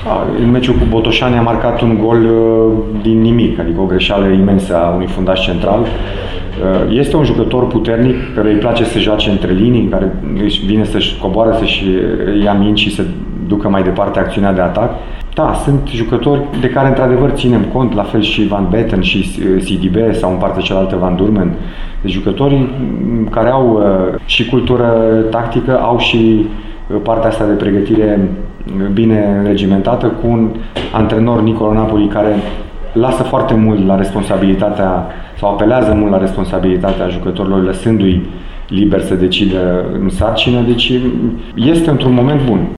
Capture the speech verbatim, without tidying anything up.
În meciul cu Botoșani a marcat un gol din nimic, adică o greșeală imensă a unui fundaș central. Este un jucător puternic, care îi place să joace între linii, care vine să-și coboare, să-și ia mingi și să ducă mai departe acțiunea de atac. Da, sunt jucători de care într-adevăr ținem cont, la fel și Van Betten și C D B sau în partea cealaltă Van Durmen. Deci jucătorii care au și cultură tactică, au și partea asta de pregătire bine regimentată, cu un antrenor, Nicolo Napoli, care lasă foarte mult la responsabilitatea sau apelează mult la responsabilitatea jucătorilor, lăsându-i liber să decidă în sarcină. Deci este într-un moment bun.